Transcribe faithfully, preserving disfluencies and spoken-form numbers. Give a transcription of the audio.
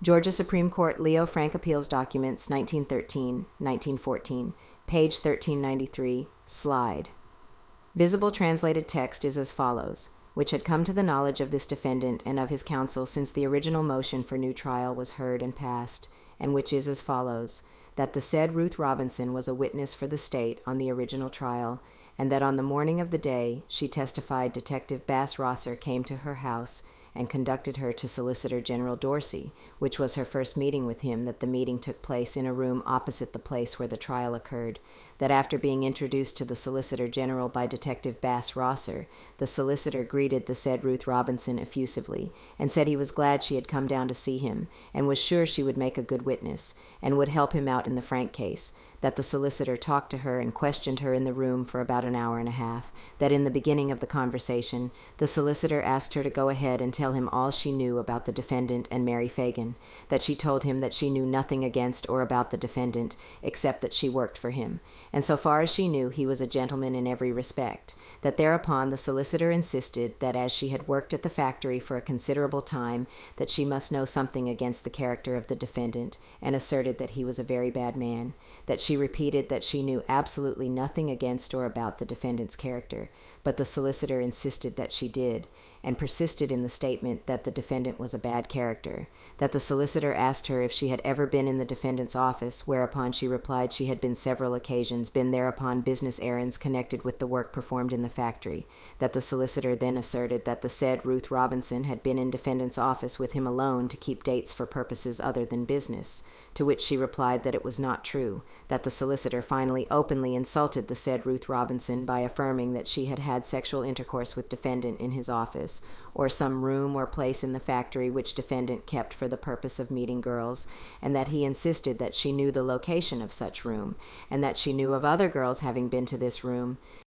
Georgia Supreme Court Leo Frank Appeals Documents, nineteen thirteen, nineteen fourteen, page thirteen ninety-three, slide. Visible translated text is as follows, which had come to the knowledge of this defendant and of his counsel since the original motion for new trial was heard and passed, and which is as follows, that the said Ruth Robinson was a witness for the state on the original trial, and that on the morning of the day she testified Detective Bass Rosser came to her house and conducted her to Solicitor General Dorsey, which was her first meeting with him, that the meeting took place in a room opposite the place where the trial occurred, that after being introduced to the Solicitor General by Detective Bass Rosser, the solicitor greeted the said Ruth Robinson effusively, and said he was glad she had come down to see him, and was sure she would make a good witness, and would help him out in the Frank case, that the solicitor talked to her and questioned her in the room for about an hour and a half, that in the beginning of the conversation, the solicitor asked her to go ahead and tell him all she knew about the defendant and Mary Fagan, that she told him that she knew nothing against or about the defendant, except that she worked for him, and so far as she knew, he was a gentleman in every respect, that thereupon the solicitor insisted that as she had worked at the factory for a considerable time, that she must know something against the character of the defendant, and asserted that he was a very bad man, that she repeated that she knew absolutely nothing against or about the defendant's character, but the solicitor insisted that she did, and persisted in the statement that the defendant was a bad character, that the solicitor asked her if she had ever been in the defendant's office, whereupon she replied she had been several occasions, been there upon business errands connected with the work performed in the factory, that the solicitor then asserted that the said Ruth Robinson had been in defendant's office with him alone to keep dates for purposes other than business, to which she replied that it was not true, that the solicitor finally openly insulted the said Ruth Robinson by affirming that she had had sexual intercourse with defendant in his office, or some room or place in the factory which defendant kept for the purpose of meeting girls, and that he insisted that she knew the location of such room, and that she knew of other girls having been to this room,